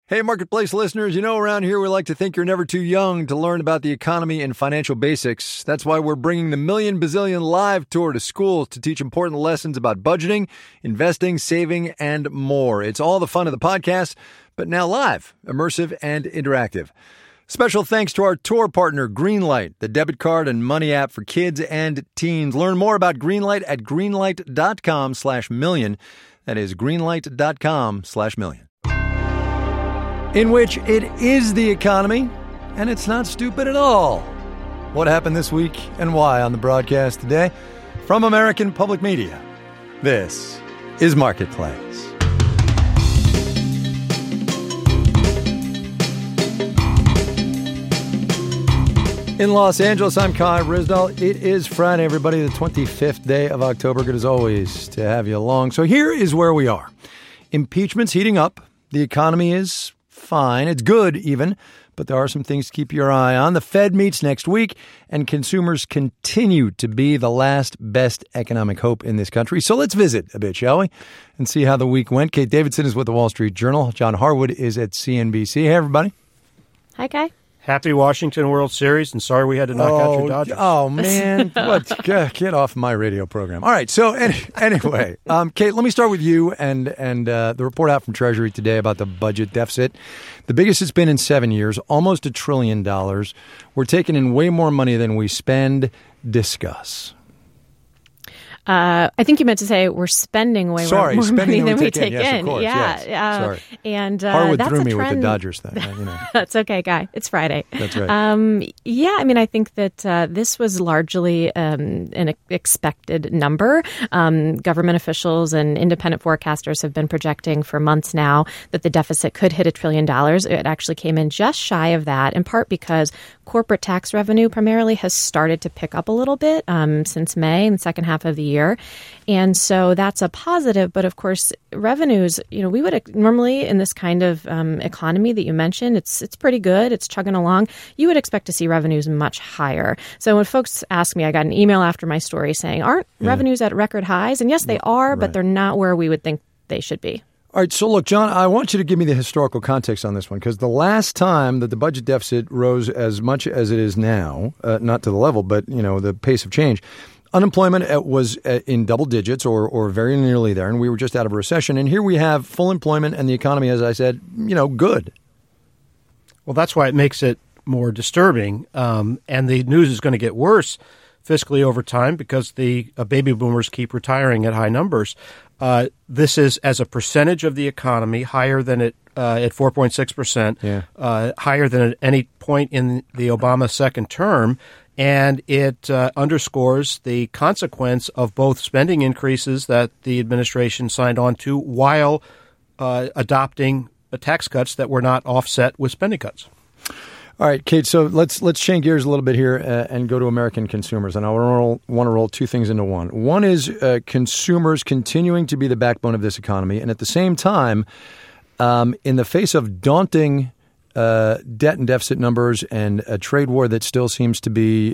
Hey, Marketplace listeners, you know around here we like to think you're never too young to learn about the economy and financial basics. That's why we're bringing the Million Bazillion Live Tour to schools to teach important lessons about budgeting, investing, saving, and more. It's all the fun of the podcast, but now live, immersive, and interactive. Special thanks to our tour partner, Greenlight, the debit card and money app for kids and teens. Learn more about Greenlight at greenlight.com/million. That is greenlight.com/million. In which it is the economy, and it's not stupid at all. What happened this week and why on the broadcast today? From American Public Media, this is Marketplace. In Los Angeles, I'm Kai Ryssdal. It is Friday, everybody, the 25th day of October. Good as always to have you along. So here is where we are. Impeachment's heating up. The economy is fine. It's good even, but there are some things to keep your eye on. The Fed meets next week, and consumers continue to be the last best economic hope in this country. So let's visit a bit, shall we, and see how the week went. Kate Davidson is with the Wall Street Journal. John Harwood is at CNBC. Hey, everybody. Hi, Kai. Happy Washington World Series, and sorry we had to knock out your Dodgers. Oh, man. Get off my radio program. All right, so anyway, Kate, let me start with you and the report out from Treasury today about the budget deficit. The biggest it's been in 7 years, almost $1 trillion. We're taking in way more money than we spend. Discuss. I think you meant to say we're spending way more money than we take in. Yes, of course. Yeah. Yes. Sorry. And Harwood that's threw a me trend. with the Dodgers thing. That's okay, Guy. It's Friday. That's right. I think that this was largely an expected number. Government officials and independent forecasters have been projecting for months now that the deficit could hit $1 trillion. It actually came in just shy of that, in part because corporate tax revenue primarily has started to pick up a little bit since May in the second half of the year. And so that's a positive. But of course, revenues, we would normally in this kind of economy that you mentioned, it's pretty good. It's chugging along. You would expect to see revenues much higher. So when folks ask me, I got an email after my story saying, aren't revenues at record highs? And yes, they are, but they're not where we would think they should be. All right. So, look, John, I want you to give me the historical context on this one, because the last time that the budget deficit rose as much as it is now, not to the level, but, the pace of change, unemployment was in double digits or very nearly there, and we were just out of a recession. And here we have full employment and the economy, as I said, good. Well, that's why it makes it more disturbing. And the news is going to get worse fiscally over time because the baby boomers keep retiring at high numbers. This is, as a percentage of the economy, higher than it at 4.6%, higher than at any point in the Obama second term. And it underscores the consequence of both spending increases that the administration signed on to while adopting tax cuts that were not offset with spending cuts. All right, Kate, so let's change gears a little bit here and go to American consumers. And I want to roll two things into one. One is consumers continuing to be the backbone of this economy. And at the same time, in the face of daunting debt and deficit numbers and a trade war that still seems to be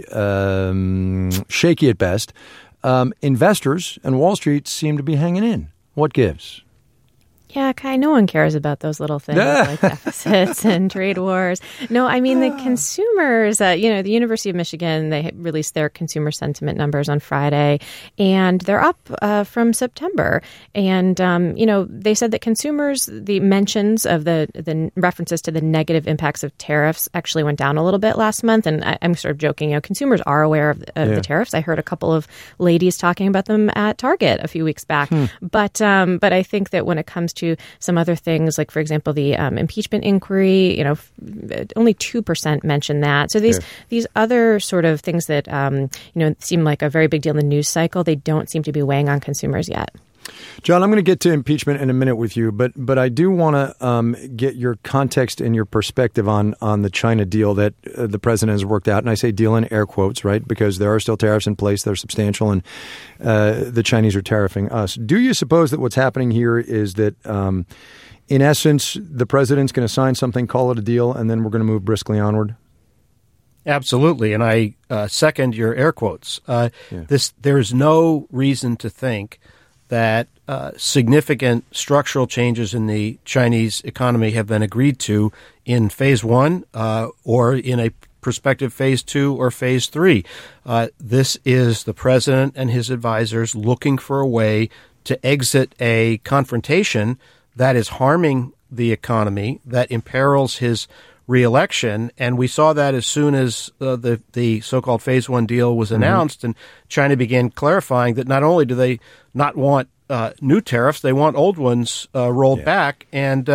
shaky at best, investors and Wall Street seem to be hanging in. What gives? Yeah, Kai, no one cares about those little things like deficits and trade wars. No, I mean, the consumers, the University of Michigan, they released their consumer sentiment numbers on Friday, and they're up from September. And, they said that consumers, the mentions of the references to the negative impacts of tariffs actually went down a little bit last month. And I'm sort of joking, consumers are aware of the tariffs. I heard a couple of ladies talking about them at Target a few weeks back. But I think that when it comes to some other things, like, for example, the impeachment inquiry, only 2% mentioned that. So these other sort of things that, seem like a very big deal in the news cycle, they don't seem to be weighing on consumers yet. John, I'm going to get to impeachment in a minute with you, but I do want to get your context and your perspective on the China deal that the president has worked out. And I say deal in air quotes, right? Because there are still tariffs in place. They're substantial, and the Chinese are tariffing us. Do you suppose that what's happening here is that, in essence, the president's going to sign something, call it a deal, and then we're going to move briskly onward? Absolutely. And I second your air quotes. There is no reason to think that significant structural changes in the Chinese economy have been agreed to in phase one or in a prospective phase two or phase three. This is the president and his advisors looking for a way to exit a confrontation that is harming the economy, that imperils his reelection. And we saw that as soon as the so-called phase one deal was announced, and China began clarifying that not only do they not want new tariffs, they want old ones rolled back. And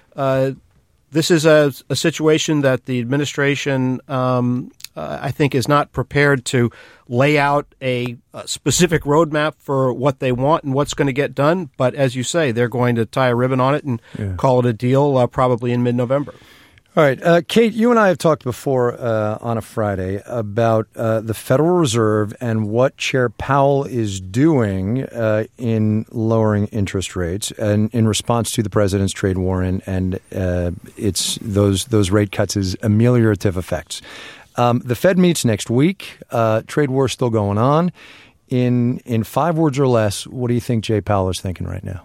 this is a situation that the administration, I think, is not prepared to lay out a specific roadmap for what they want and what's going to get done. But as you say, they're going to tie a ribbon on it and call it a deal probably in mid-November. All right. Kate, you and I have talked before on a Friday about the Federal Reserve and what Chair Powell is doing in lowering interest rates and in response to the president's trade war and it's those rate cuts' ameliorative effects. The Fed meets next week. Trade war is still going on. In 5 words or less, what do you think Jay Powell is thinking right now?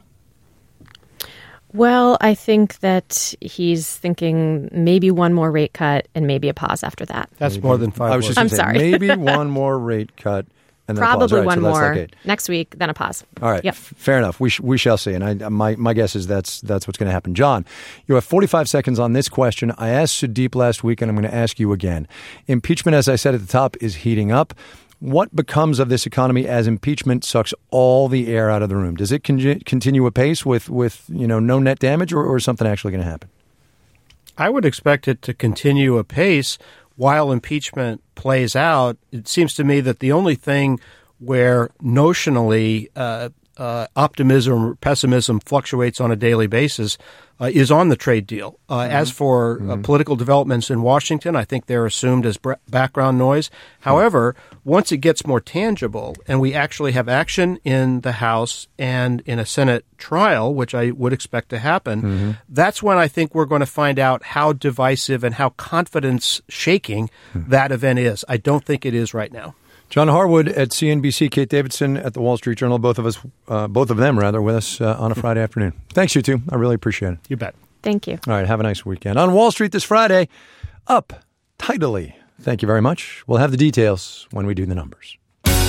Well, I think that he's thinking maybe one more rate cut and maybe a pause after that. That's more than 5 words. I'm sorry. Maybe one more rate cut and then probably a pause. One more next week, then a pause. All right. Yep. Fair enough. We shall see. And my guess is that's what's going to happen. John, you have 45 seconds on this question. I asked Sudeep last week, and I'm going to ask you again. Impeachment, as I said at the top, is heating up. What becomes of this economy as impeachment sucks all the air out of the room? Does it continue apace with no net damage, or is something actually going to happen? I would expect it to continue apace while impeachment plays out. It seems to me that the only thing where notionally optimism or pessimism fluctuates on a daily basis is on the trade deal. As for political developments in Washington, I think they're assumed as background noise. However, once it gets more tangible and we actually have action in the House and in a Senate trial, which I would expect to happen, that's when I think we're going to find out how divisive and how confidence-shaking that event is. I don't think it is right now. John Harwood at CNBC, Kate Davidson at the Wall Street Journal, both of them with us on a Friday afternoon. Thanks, you two. I really appreciate it. You bet. Thank you. All right, have a nice weekend. On Wall Street this Friday, up tidily. Thank you very much. We'll have the details when we do the numbers.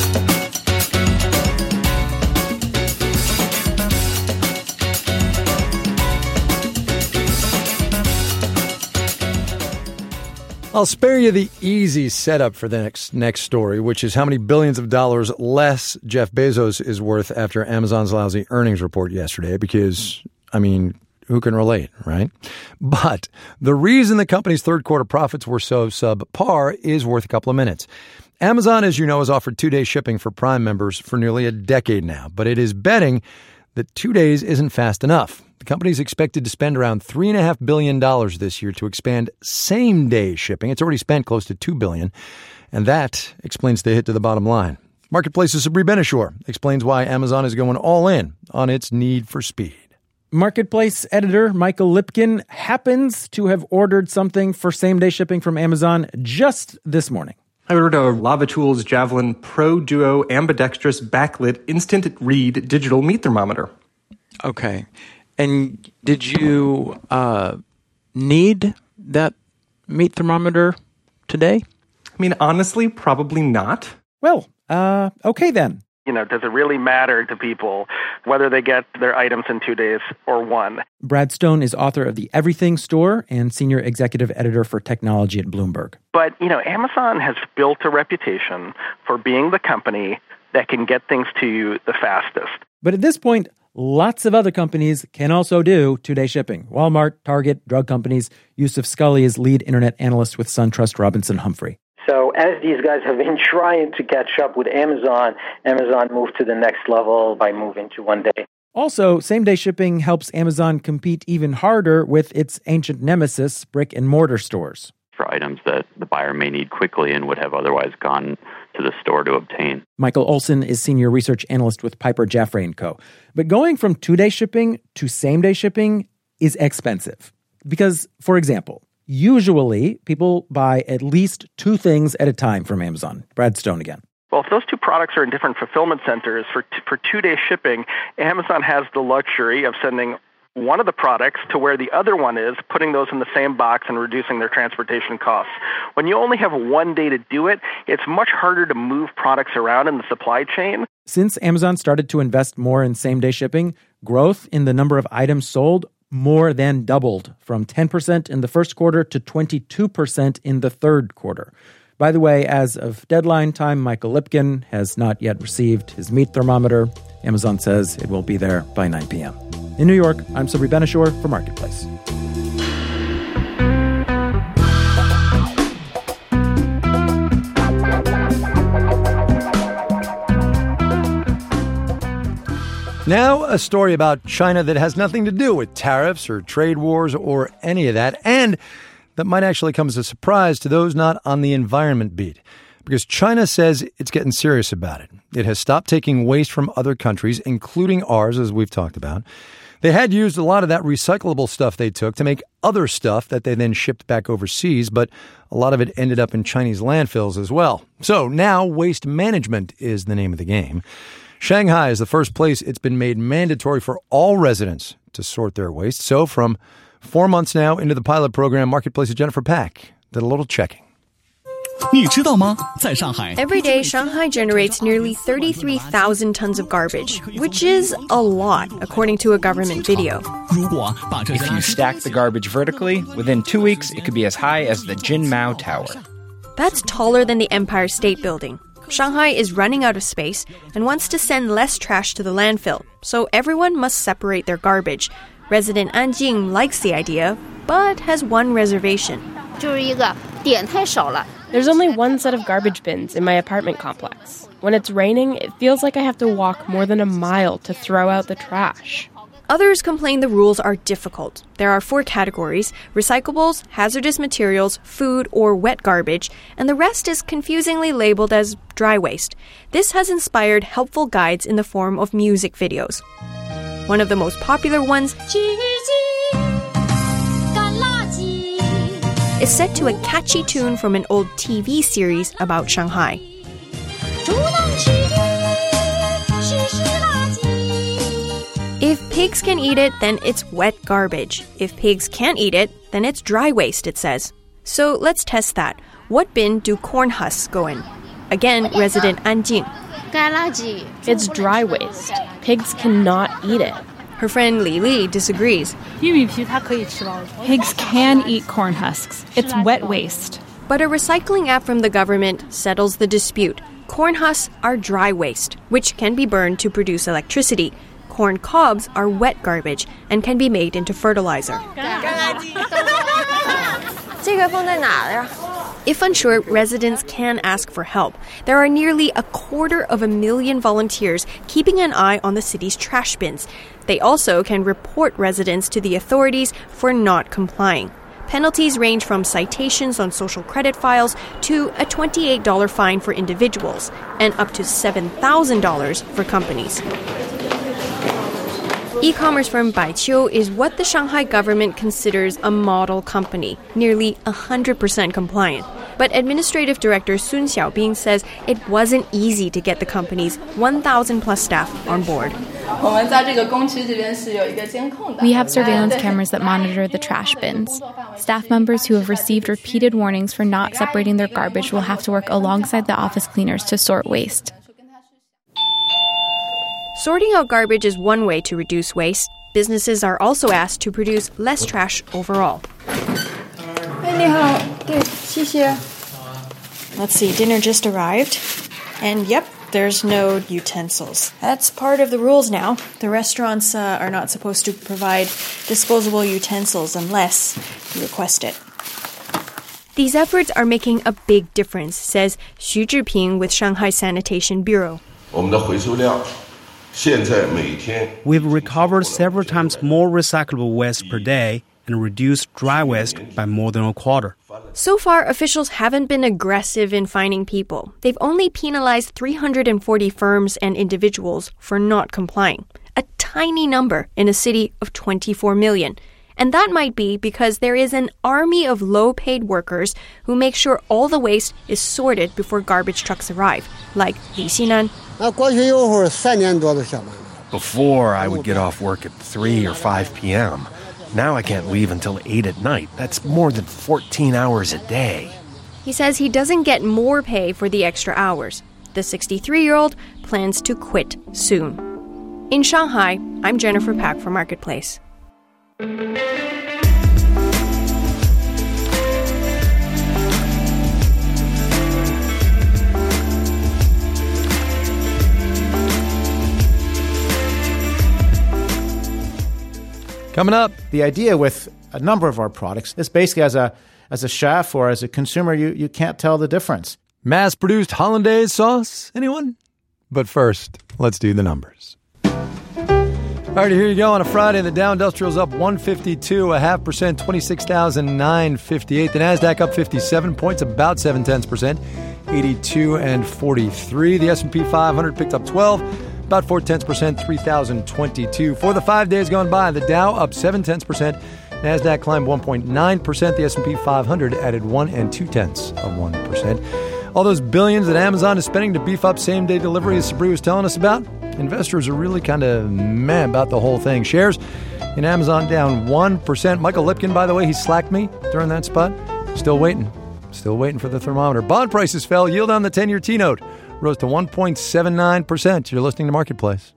I'll spare you the easy setup for the next story, which is how many billions of dollars less Jeff Bezos is worth after Amazon's lousy earnings report yesterday, because, who can relate, right? But the reason the company's third quarter profits were so subpar is worth a couple of minutes. Amazon, as you know, has offered 2-day shipping for Prime members for nearly a decade now, but it is betting that 2 days isn't fast enough. The company is expected to spend around $3.5 billion this year to expand same-day shipping. It's already spent close to $2 billion, and that explains the hit to the bottom line. Marketplace's Sabri Benishore explains why Amazon is going all in on its need for speed. Marketplace editor Michael Lipkin happens to have ordered something for same-day shipping from Amazon just this morning. I ordered a Lavatools Javelin Pro Duo ambidextrous backlit instant read digital meat thermometer. Okay. And did you need that meat thermometer today? Honestly, probably not. Well, okay then. Does it really matter to people whether they get their items in 2 days or one? Brad Stone is author of The Everything Store and senior executive editor for technology at Bloomberg. But, Amazon has built a reputation for being the company that can get things to you the fastest. But at this point, lots of other companies can also do 2-day shipping. Walmart, Target, drug companies. Yusuf Scully is lead internet analyst with SunTrust Robinson Humphrey. So as these guys have been trying to catch up with Amazon moved to the next level by moving to 1 day. Also, same-day shipping helps Amazon compete even harder with its ancient nemesis, brick-and-mortar stores. For items that the buyer may need quickly and would have otherwise gone to the store to obtain. Michael Olson is senior research analyst with Piper Jaffray & Co. But going from 2-day shipping to same-day shipping is expensive. Because, for example, usually people buy at least 2 things at a time from Amazon. Brad Stone again. Well, if those two products are in different fulfillment centers for 2-day shipping, Amazon has the luxury of sending one of the products to where the other one is, putting those in the same box and reducing their transportation costs. When you only have 1 day to do it, it's much harder to move products around in the supply chain. Since Amazon started to invest more in same-day shipping, growth in the number of items sold more than doubled, from 10% in the first quarter to 22% in the third quarter. By the way, as of deadline time, Michael Lipkin has not yet received his meat thermometer. Amazon says it will be there by 9 p.m. In New York, I'm Sabri Ben-Achour for Marketplace. Now, a story about China that has nothing to do with tariffs or trade wars or any of that, and that might actually come as a surprise to those not on the environment beat. Because China says it's getting serious about it. It has stopped taking waste from other countries, including ours, as we've talked about. They had used a lot of that recyclable stuff they took to make other stuff that they then shipped back overseas, but a lot of it ended up in Chinese landfills as well. So now waste management is the name of the game. Shanghai is the first place it's been made mandatory for all residents to sort their waste. So from 4 months now into the pilot program, Marketplace's Jennifer Pack did a little checking. Every day, Shanghai generates nearly 33,000 tons of garbage, which is a lot, according to a government video. If you stack the garbage vertically, within 2 weeks, it could be as high as the Jinmao Tower. That's taller than the Empire State Building. Shanghai is running out of space and wants to send less trash to the landfill, so everyone must separate their garbage. Resident An Jing likes the idea, but has one reservation. There's only one set of garbage bins in my apartment complex. When it's raining, it feels like I have to walk more than a mile to throw out the trash. Others complain the rules are difficult. There are 4 categories: recyclables, hazardous materials, food, or wet garbage, and the rest is confusingly labeled as dry waste. This has inspired helpful guides in the form of music videos. One of the most popular ones is set to a catchy tune from an old TV series about Shanghai. If pigs can eat it, then it's wet garbage. If pigs can't eat it, then it's dry waste, it says. So let's test that. What bin do corn husks go in? Again, resident An Jing. It's dry waste. Pigs cannot eat it. Her friend Li Li disagrees. Pigs can eat corn husks. It's wet waste. But a recycling app from the government settles the dispute. Corn husks are dry waste, which can be burned to produce electricity. Corn cobs are wet garbage and can be made into fertilizer. If unsure, residents can ask for help. There are nearly 250,000 volunteers keeping an eye on the city's trash bins. They also can report residents to the authorities for not complying. Penalties range from citations on social credit files to a $28 fine for individuals and up to $7,000 for companies. E-commerce firm Baiqiu is what the Shanghai government considers a model company, nearly 100% compliant. But Administrative Director Sun Xiaobing says it wasn't easy to get the company's 1,000-plus staff on board. We have surveillance cameras that monitor the trash bins. Staff members who have received repeated warnings for not separating their garbage will have to work alongside the office cleaners to sort waste. Sorting out garbage is one way to reduce waste. Businesses are also asked to produce less trash overall. Let's see, dinner just arrived. And yep, there's no utensils. That's part of the rules now. The restaurants are not supposed to provide disposable utensils unless you request it. These efforts are making a big difference, says Xu Zhiping with Shanghai Sanitation Bureau. We've recovered several times more recyclable waste per day and reduced dry waste by more than a quarter. So far, officials haven't been aggressive in fining people. They've only penalized 340 firms and individuals for not complying, a tiny number in a city of 24 million. And that might be because there is an army of low-paid workers who make sure all the waste is sorted before garbage trucks arrive, like Li Xinan. Before, I would get off work at 3 or 5 p.m. Now I can't leave until 8 at night. That's more than 14 hours a day. He says he doesn't get more pay for the extra hours. The 63-year-old plans to quit soon. In Shanghai, I'm Jennifer Pack for Marketplace. Coming up, the idea with a number of our products is basically as a chef or as a consumer, you can't tell the difference. Mass-produced hollandaise sauce? Anyone? But first, let's do the numbers. All right, here you go. On a Friday, the Dow Industrial's up 152.5%, 26,958. The NASDAQ up 57 points, about 0.7%, 82.43. The S&P 500 picked up 12, about 0.4%, 3,022. For the 5 days gone by, the Dow up 0.7%, NASDAQ climbed 1.9%, the S&P 500 added 1.2%. All those billions that Amazon is spending to beef up same-day delivery, as Sabri was telling us about, investors are really kind of meh about the whole thing. Shares in Amazon down 1%. Michael Lipkin, by the way, he slacked me during that spot. Still waiting for the thermometer. Bond prices fell. Yield on the 10-year T-note rose to 1.79%. You're listening to Marketplace.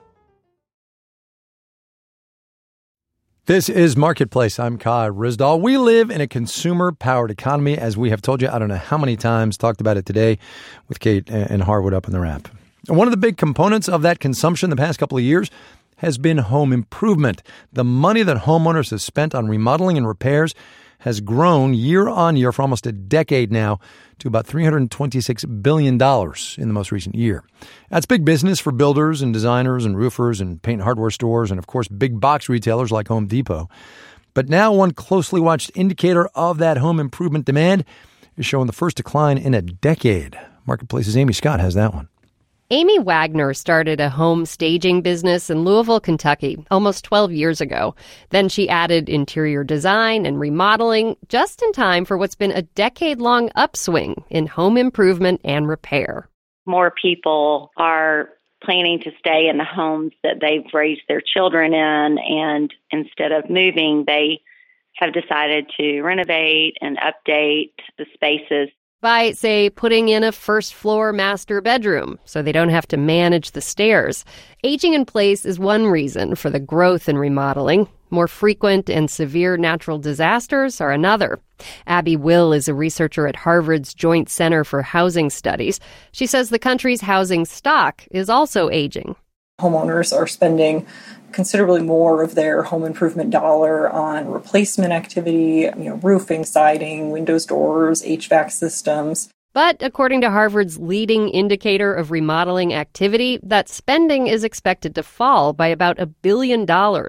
This is Marketplace. I'm Kai Ryssdal. We live in a consumer-powered economy, as we have told you, I don't know how many times, talked about it today with Kate and Harwood up in the wrap. And one of the big components of that consumption the past couple of years has been home improvement. The money that homeowners have spent on remodeling and repairs has grown year on year for almost a decade now to about $326 billion in the most recent year. That's big business for builders and designers and roofers and paint hardware stores and, of course, big box retailers like Home Depot. But now one closely watched indicator of that home improvement demand is showing the first decline in a decade. Marketplace's Amy Scott has that one. Amy Wagner started a home staging business in Louisville, Kentucky, almost 12 years ago. Then she added interior design and remodeling just in time for what's been a decade-long upswing in home improvement and repair. More people are planning to stay in the homes that they've raised their children in, and instead of moving, they have decided to renovate and update the spaces. By, say, putting in a first-floor master bedroom so they don't have to manage the stairs. Aging in place is one reason for the growth in remodeling. More frequent and severe natural disasters are another. Abby Will is a researcher at Harvard's Joint Center for Housing Studies. She says the country's housing stock is also aging. Homeowners are spending considerably more of their home improvement dollar on replacement activity, roofing, siding, windows, doors, HVAC systems. But according to Harvard's leading indicator of remodeling activity, that spending is expected to fall by about $1 billion, or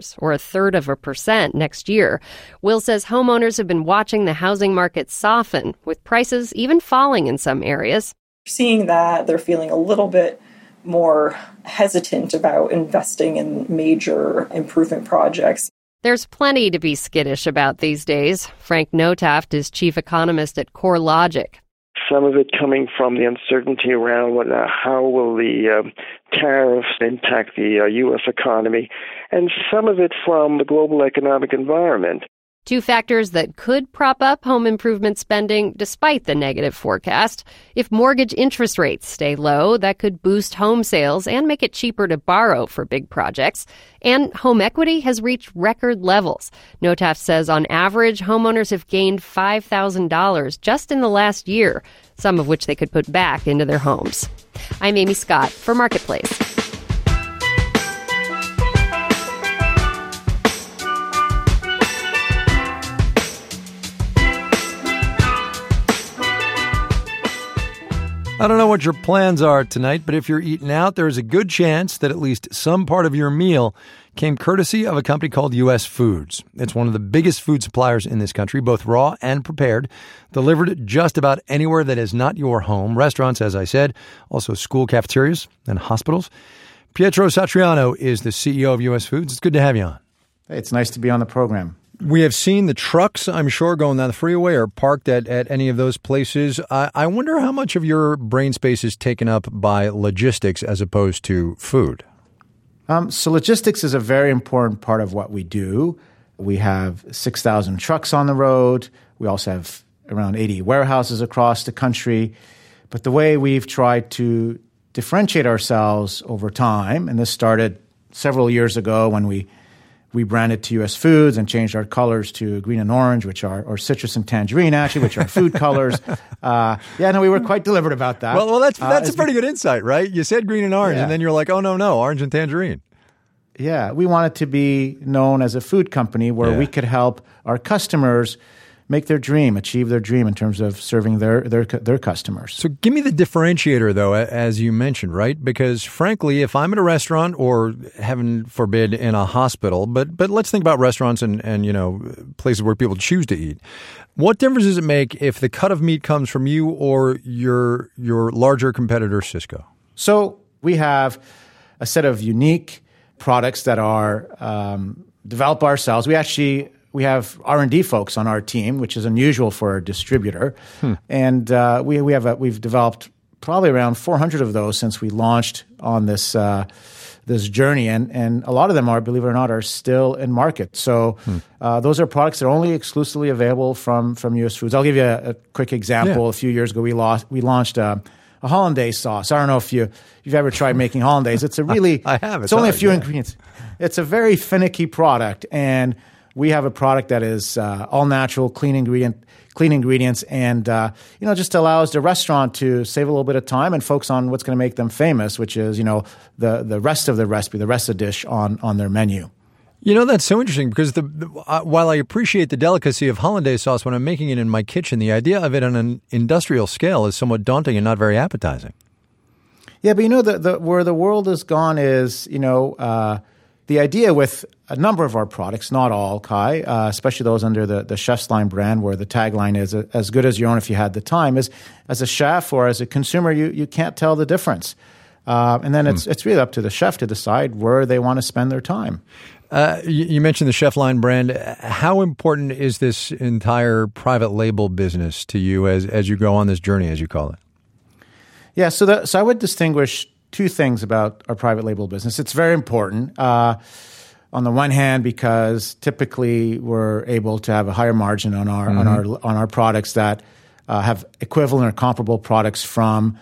0.33% next year. Will says homeowners have been watching the housing market soften, with prices even falling in some areas. Seeing that, they're feeling a little bit more hesitant about investing in major improvement projects. There's plenty to be skittish about these days. Frank Notaft is chief economist at CoreLogic. Some of it coming from the uncertainty around how will the tariffs impact the U.S. economy, and some of it from the global economic environment. Two factors that could prop up home improvement spending despite the negative forecast. If mortgage interest rates stay low, that could boost home sales and make it cheaper to borrow for big projects. And home equity has reached record levels. Notaft says on average, homeowners have gained $5,000 just in the last year, some of which they could put back into their homes. I'm Amy Scott for Marketplace. I don't know what your plans are tonight, but if you're eating out, there's a good chance that at least some part of your meal came courtesy of a company called U.S. Foods. It's one of the biggest food suppliers in this country, both raw and prepared, delivered just about anywhere that is not your home. Restaurants, as I said, also school cafeterias and hospitals. Pietro Satriano is the CEO of U.S. Foods. It's good to have you on. Hey, it's nice to be on the program. We have seen the trucks, I'm sure, going down the freeway or parked at any of those places. I wonder how much of your brain space is taken up by logistics as opposed to food. So logistics is a very important part of what we do. We have 6,000 trucks on the road. We also have around 80 warehouses across the country. But the way we've tried to differentiate ourselves over time, and this started several years ago when we rebranded to US Foods and changed our colors to green and orange, which are, or citrus and tangerine, actually, which are food colors. We were quite deliberate about that. Well, that's a pretty good insight, right? You said green and orange, and then you're like, oh, no, orange and tangerine. Yeah, we wanted to be known as a food company where we could help our customers make their dream, achieve their dream in terms of serving their customers. So give me the differentiator, though, as you mentioned, right? Because frankly, if I'm at a restaurant or, heaven forbid, in a hospital, but let's think about restaurants and places where people choose to eat. What difference does it make if the cut of meat comes from you or your larger competitor, Sysco? So we have a set of unique products that are developed ourselves. We have R&D folks on our team, which is unusual for a distributor. And we've developed probably around 400 of those since we launched on this journey. And a lot of them believe it or not, are still in market. So those are products that are only exclusively available from US Foods. I'll give you a quick example. Yeah. A few years ago, we launched a hollandaise sauce. I don't know if you've ever tried making hollandaise. It's a really I have. It's only a few ingredients. It's a very finicky product, and we have a product that is all natural, clean ingredients, and just allows the restaurant to save a little bit of time and focus on what's going to make them famous, which is the rest of the recipe, the rest of the dish on their menu. That's so interesting because while I appreciate the delicacy of hollandaise sauce when I'm making it in my kitchen, the idea of it on an industrial scale is somewhat daunting and not very appetizing. Yeah, but where the world has gone is the idea with a number of our products, not all, Kai, especially those under the Chef's Line brand, where the tagline is as good as your own if you had the time, is as a chef or as a consumer, you can't tell the difference. And then it's really up to the chef to decide where they want to spend their time. You mentioned the Chef Line brand. How important is this entire private label business to you as you go on this journey, as you call it? Yeah, so I would distinguish two things about our private label business. It's very important. On the one hand, because typically we're able to have a higher margin on our products that have equivalent or comparable products from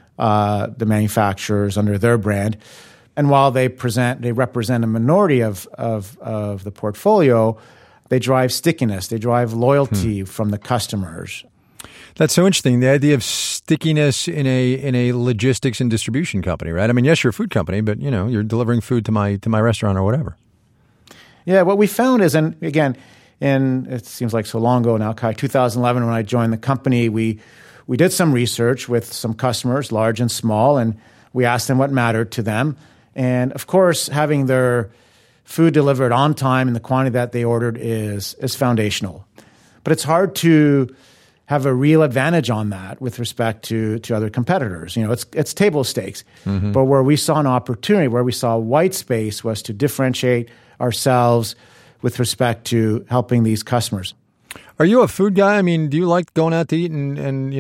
the manufacturers under their brand. And while they represent a minority of the portfolio, they drive stickiness, they drive loyalty from the customers. That's so interesting. The idea of stickiness in a logistics and distribution company, right? I mean, yes, you're a food company, but you're delivering food to my restaurant or whatever. Yeah, what we found is, and again, it seems like so long ago now, Kai, 2011, when I joined the company, we did some research with some customers, large and small, and we asked them what mattered to them. And of course, having their food delivered on time in the quantity that they ordered is foundational. But it's hard to have a real advantage on that with respect to other competitors. It's table stakes. Mm-hmm. But where we saw an opportunity, where we saw white space, was to differentiate ourselves with respect to helping these customers. Are you a food guy? I mean, do you like going out to eat and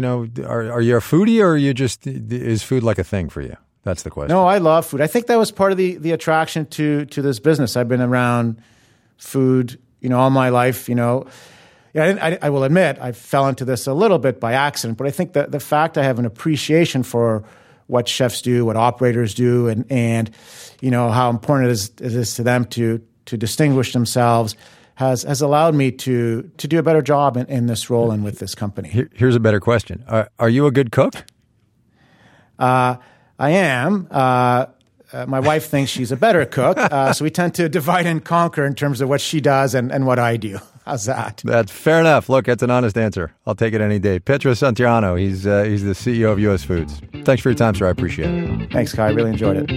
are you a foodie, or is food like a thing for you? That's the question. No, I love food. I think that was part of the attraction to this business. I've been around food, all my life, Yeah, I will admit I fell into this a little bit by accident, but I think that the fact I have an appreciation for what chefs do, what operators do, and how important it is to them to distinguish themselves has allowed me to do a better job in this role and with this company. Here's a better question: Are you a good cook? I am. My wife thinks she's a better cook, so we tend to divide and conquer in terms of what she does and what I do. How's that? That's fair enough. Look, that's an honest answer. I'll take it any day. Pietro Santiano, he's the CEO of US Foods. Thanks for your time, sir. I appreciate it. Thanks, Kai. I really enjoyed it.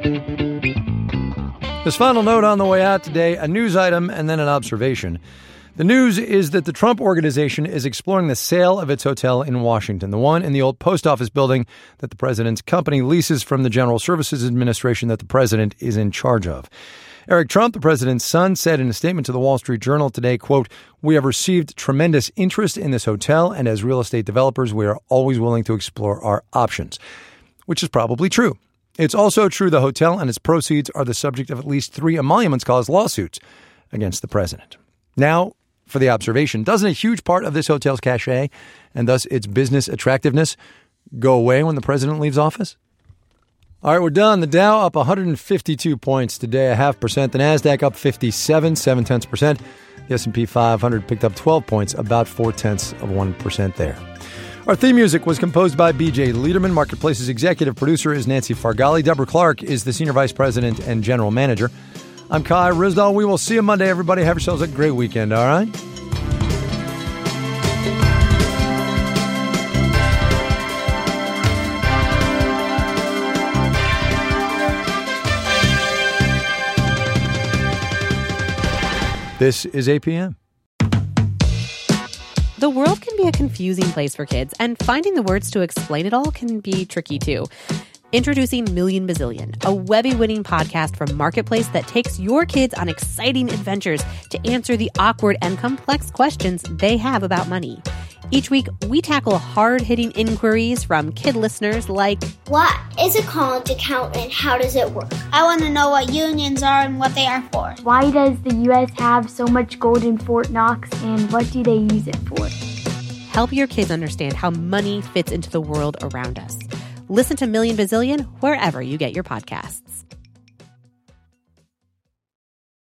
This final note on the way out today, a news item and then an observation. The news is that the Trump Organization is exploring the sale of its hotel in Washington, the one in the old post office building that the president's company leases from the General Services Administration that the president is in charge of. Eric Trump, the president's son, said in a statement to the Wall Street Journal today, quote, "We have received tremendous interest in this hotel, and as real estate developers, we are always willing to explore our options," which is probably true. It's also true the hotel and its proceeds are the subject of at least 3 emoluments clause lawsuits against the president. Now, for the observation, doesn't a huge part of this hotel's cachet, and thus its business attractiveness, go away when the president leaves office? All right, we're done. The Dow up 152 points today, 0.5%. The NASDAQ up 57, 0.7%. The S&P 500 picked up 12 points, about 0.4% there. Our theme music was composed by B.J. Liederman. Marketplace's executive producer is Nancy Fargali. Deborah Clark is the senior vice president and general manager. I'm Kai Ryssdal. We will see you Monday, everybody. Have yourselves a great weekend, all right? This is APM. The world can be a confusing place for kids, and finding the words to explain it all can be tricky, too. Introducing Million Bazillion, a Webby-winning podcast from Marketplace that takes your kids on exciting adventures to answer the awkward and complex questions they have about money. Each week, we tackle hard-hitting inquiries from kid listeners like, what is a college account and how does it work? I want to know what unions are and what they are for. Why does the U.S. have so much gold in Fort Knox, and what do they use it for? Help your kids understand how money fits into the world around us. Listen to Million Bazillion wherever you get your podcasts.